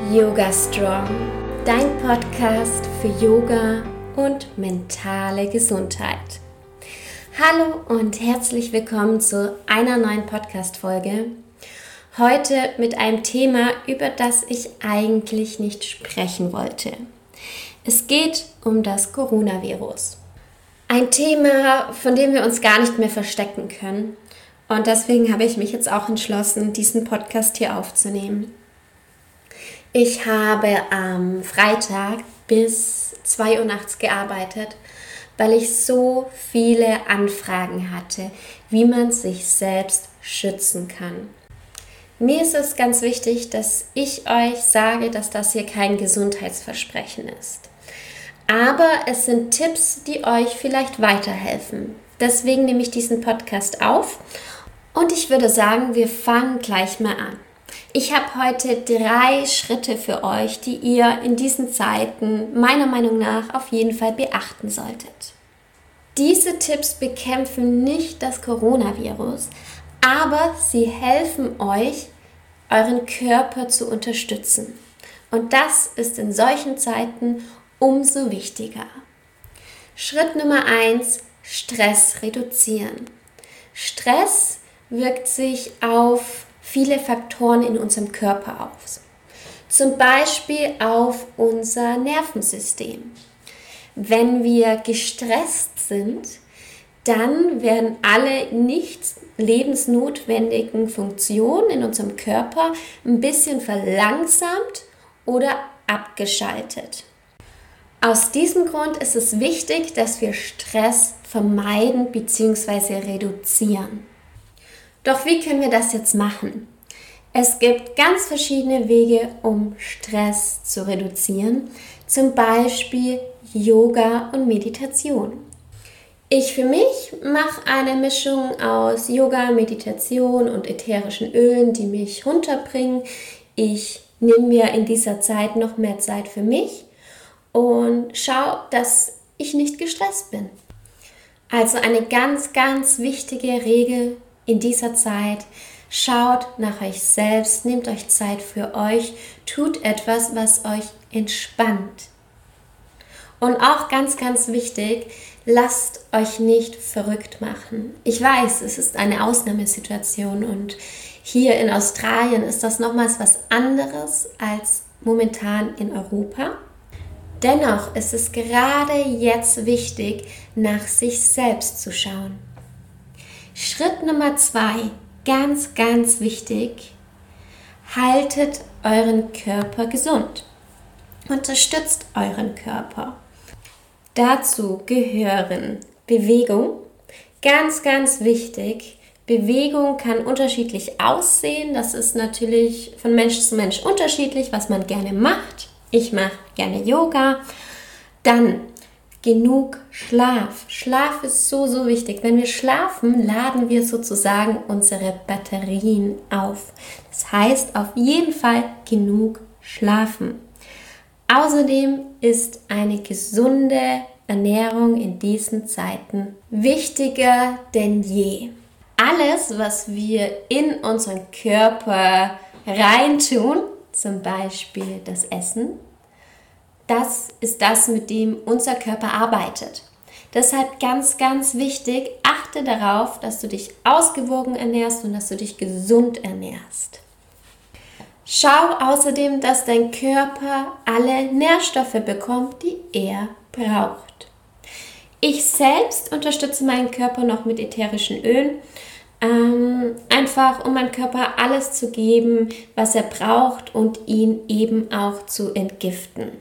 Yoga Strong, dein Podcast für Yoga und mentale Gesundheit. Hallo und herzlich willkommen zu einer neuen Podcast-Folge. Heute mit einem Thema, über das ich eigentlich nicht sprechen wollte. Es geht um das Coronavirus. Ein Thema, von dem wir uns gar nicht mehr verstecken können. Und deswegen habe ich mich jetzt auch entschlossen, diesen Podcast hier aufzunehmen. Ich habe am Freitag bis 2 Uhr nachts gearbeitet, weil ich so viele Anfragen hatte, wie man sich selbst schützen kann. Mir ist es ganz wichtig, dass ich euch sage, dass das hier kein Gesundheitsversprechen ist. Aber es sind Tipps, die euch vielleicht weiterhelfen. Deswegen nehme ich diesen Podcast auf und ich würde sagen, wir fangen gleich mal an. Ich habe heute 3 Schritte für euch, die ihr in diesen Zeiten meiner Meinung nach auf jeden Fall beachten solltet. Diese Tipps bekämpfen nicht das Coronavirus, aber sie helfen euch, euren Körper zu unterstützen. Und das ist in solchen Zeiten umso wichtiger. Schritt Nummer 1, Stress reduzieren. Stress wirkt sich auf viele Faktoren in unserem Körper aus. Zum Beispiel auf unser Nervensystem. Wenn wir gestresst sind, dann werden alle nicht lebensnotwendigen Funktionen in unserem Körper ein bisschen verlangsamt oder abgeschaltet. Aus diesem Grund ist es wichtig, dass wir Stress vermeiden bzw. reduzieren. Doch wie können wir das jetzt machen? Es gibt ganz verschiedene Wege, um Stress zu reduzieren, zum Beispiel Yoga und Meditation. Ich für mich mache eine Mischung aus Yoga, Meditation und ätherischen Ölen, die mich runterbringen. Ich nehme mir in dieser Zeit noch mehr Zeit für mich und schaue, dass ich nicht gestresst bin. Also eine ganz, ganz wichtige Regel in dieser Zeit: schaut nach euch selbst, nehmt euch Zeit für euch, tut etwas, was euch entspannt. Und auch ganz, ganz wichtig, lasst euch nicht verrückt machen. Ich weiß, es ist eine Ausnahmesituation und hier in Australien ist das nochmals was anderes als momentan in Europa. Dennoch ist es gerade jetzt wichtig, nach sich selbst zu schauen. Schritt Nummer 2, ganz, ganz wichtig: haltet euren Körper gesund. Unterstützt euren Körper. Dazu gehören Bewegung. Ganz, ganz wichtig. Bewegung kann unterschiedlich aussehen. Das ist natürlich von Mensch zu Mensch unterschiedlich, was man gerne macht. Ich mache gerne Yoga. Dann genug Schlaf. Schlaf ist so, so wichtig. Wenn wir schlafen, laden wir sozusagen unsere Batterien auf. Das heißt, auf jeden Fall genug schlafen. Außerdem ist eine gesunde Ernährung in diesen Zeiten wichtiger denn je. Alles, was wir in unseren Körper reintun, zum Beispiel das Essen, das ist das, mit dem unser Körper arbeitet. Deshalb ganz, ganz wichtig, achte darauf, dass du dich ausgewogen ernährst und dass du dich gesund ernährst. Schau außerdem, dass dein Körper alle Nährstoffe bekommt, die er braucht. Ich selbst unterstütze meinen Körper noch mit ätherischen Ölen, einfach um meinem Körper alles zu geben, was er braucht und ihn eben auch zu entgiften.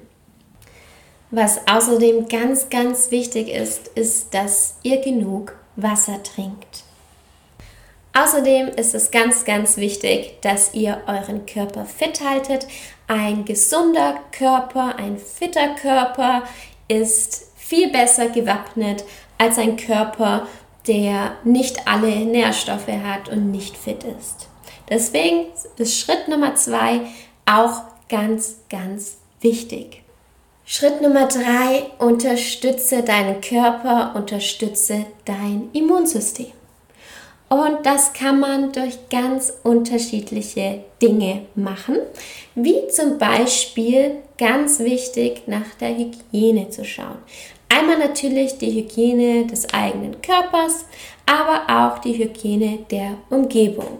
Was außerdem ganz, ganz wichtig ist, ist, dass ihr genug Wasser trinkt. Außerdem ist es ganz, ganz wichtig, dass ihr euren Körper fit haltet. Ein gesunder Körper, ein fitter Körper ist viel besser gewappnet als ein Körper, der nicht alle Nährstoffe hat und nicht fit ist. Deswegen ist Schritt Nummer 2 auch ganz, ganz wichtig. Schritt Nummer 3, unterstütze deinen Körper, unterstütze dein Immunsystem. Und das kann man durch ganz unterschiedliche Dinge machen, wie zum Beispiel ganz wichtig nach der Hygiene zu schauen. Einmal natürlich die Hygiene des eigenen Körpers, aber auch die Hygiene der Umgebung.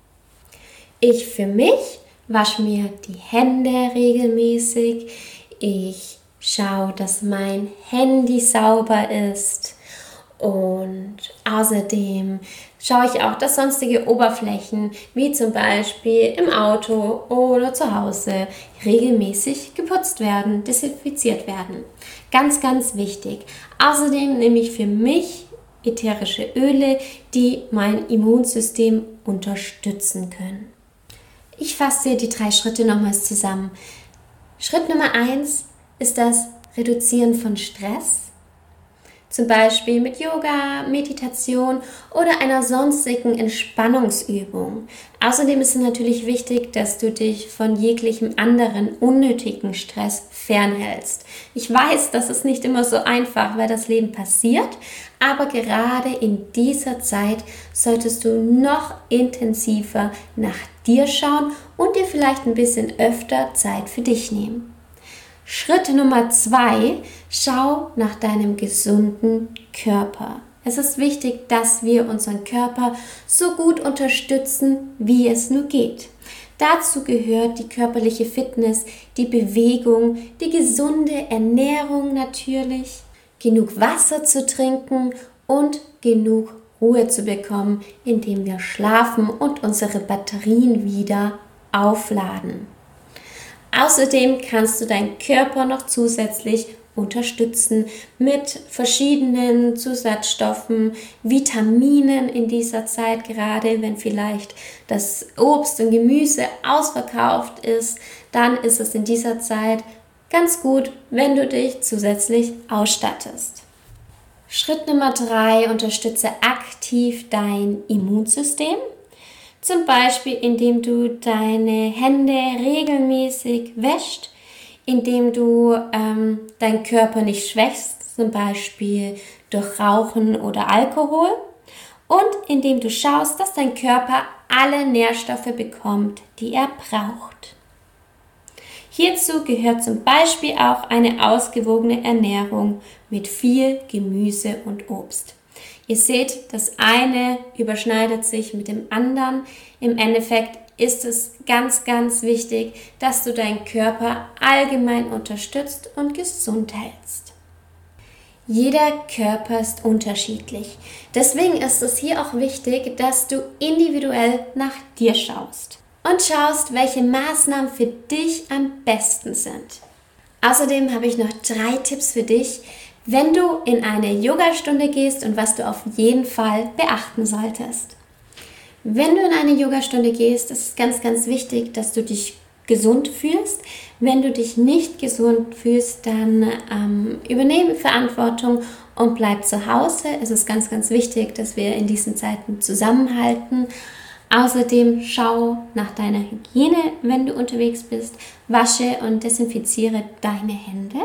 Ich für mich wasche mir die Hände regelmäßig. Ich schaue, dass mein Handy sauber ist. Und außerdem schaue ich auch, dass sonstige Oberflächen, wie zum Beispiel im Auto oder zu Hause, regelmäßig geputzt werden, desinfiziert werden. Ganz, ganz wichtig. Außerdem nehme ich für mich ätherische Öle, die mein Immunsystem unterstützen können. Ich fasse dir die 3 Schritte nochmals zusammen. Schritt Nummer 1 ist das Reduzieren von Stress. Zum Beispiel mit Yoga, Meditation oder einer sonstigen Entspannungsübung. Außerdem ist es natürlich wichtig, dass du dich von jeglichem anderen unnötigen Stress fernhältst. Ich weiß, das ist nicht immer so einfach, weil das Leben passiert, aber gerade in dieser Zeit solltest du noch intensiver nach dir schauen und dir vielleicht ein bisschen öfter Zeit für dich nehmen. Schritt Nummer 2, schau nach deinem gesunden Körper. Es ist wichtig, dass wir unseren Körper so gut unterstützen, wie es nur geht. Dazu gehört die körperliche Fitness, die Bewegung, die gesunde Ernährung natürlich, genug Wasser zu trinken und genug Ruhe zu bekommen, indem wir schlafen und unsere Batterien wieder aufladen. Außerdem kannst du deinen Körper noch zusätzlich unterstützen mit verschiedenen Zusatzstoffen, Vitaminen in dieser Zeit, gerade wenn vielleicht das Obst und Gemüse ausverkauft ist, dann ist es in dieser Zeit ganz gut, wenn du dich zusätzlich ausstattest. Schritt Nummer 3, unterstütze aktiv dein Immunsystem. Zum Beispiel, indem du deine Hände regelmäßig wäschst, indem du deinen Körper nicht schwächst, zum Beispiel durch Rauchen oder Alkohol, und indem du schaust, dass dein Körper alle Nährstoffe bekommt, die er braucht. Hierzu gehört zum Beispiel auch eine ausgewogene Ernährung mit viel Gemüse und Obst. Ihr seht, das eine überschneidet sich mit dem anderen. Im Endeffekt ist es ganz, ganz wichtig, dass du deinen Körper allgemein unterstützt und gesund hältst. Jeder Körper ist unterschiedlich. Deswegen ist es hier auch wichtig, dass du individuell nach dir schaust und schaust, welche Maßnahmen für dich am besten sind. Außerdem habe ich noch 3 Tipps für dich, wenn du in eine Yogastunde gehst und was du auf jeden Fall beachten solltest. Wenn du in eine Yogastunde gehst, ist es ganz, ganz wichtig, dass du dich gesund fühlst. Wenn du dich nicht gesund fühlst, dann übernehme Verantwortung und bleib zu Hause. Es ist ganz, ganz wichtig, dass wir in diesen Zeiten zusammenhalten. Außerdem schau nach deiner Hygiene, wenn du unterwegs bist. Wasche und desinfiziere deine Hände.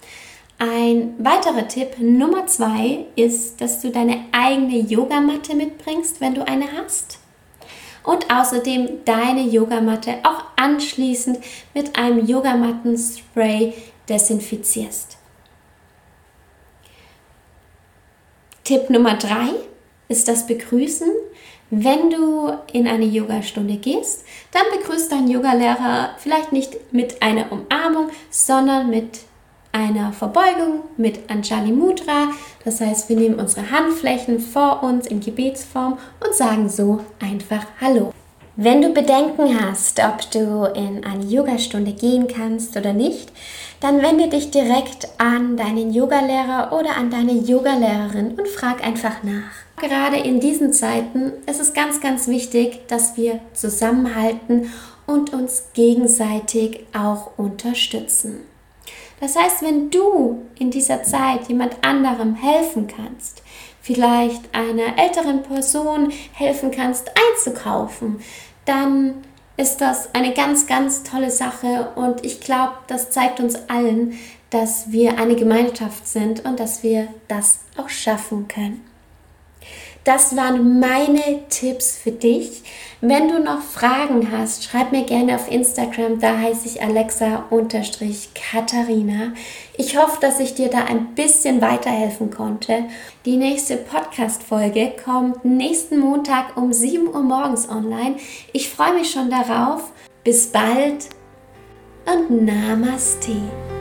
Ein weiterer Tipp, Nummer 2, ist, dass du deine eigene Yogamatte mitbringst, wenn du eine hast. Und außerdem deine Yogamatte auch anschließend mit einem Yogamattenspray desinfizierst. Tipp Nummer 3 ist das Begrüßen. Wenn du in eine Yogastunde gehst, dann begrüßt dein Yogalehrer vielleicht nicht mit einer Umarmung, sondern mit einer Verbeugung, mit Anjali Mudra. Das heißt, wir nehmen unsere Handflächen vor uns in Gebetsform und sagen so einfach Hallo. Wenn du Bedenken hast, ob du in eine Yogastunde gehen kannst oder nicht, dann wende dich direkt an deinen Yogalehrer oder an deine Yogalehrerin und frag einfach nach. Gerade in diesen Zeiten ist es ganz, ganz wichtig, dass wir zusammenhalten und uns gegenseitig auch unterstützen. Das heißt, wenn du in dieser Zeit jemand anderem helfen kannst, vielleicht einer älteren Person helfen kannst einzukaufen, dann ist das eine ganz, ganz tolle Sache und ich glaube, das zeigt uns allen, dass wir eine Gemeinschaft sind und dass wir das auch schaffen können. das waren meine Tipps für dich. Wenn du noch Fragen hast, schreib mir gerne auf Instagram, da heiße ich Alexa_Katharina. Ich hoffe, dass ich dir da ein bisschen weiterhelfen konnte. Die nächste Podcast-Folge kommt nächsten Montag um 7 Uhr morgens online. Ich freue mich schon darauf. Bis bald und Namaste.